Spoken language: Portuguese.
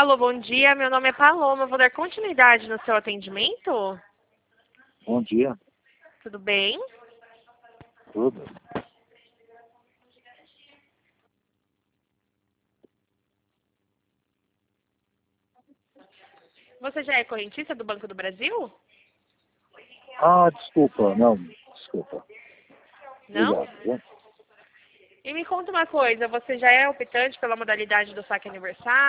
Alô, bom dia. Meu nome é Paloma. Vou dar continuidade no seu atendimento? Bom dia, Tudo bem? tudo. Você já é correntista do Banco do Brasil? Desculpa, não, desculpa. Não? Obrigado, viu? E me conta uma coisa, você já é optante pela modalidade do saque aniversário?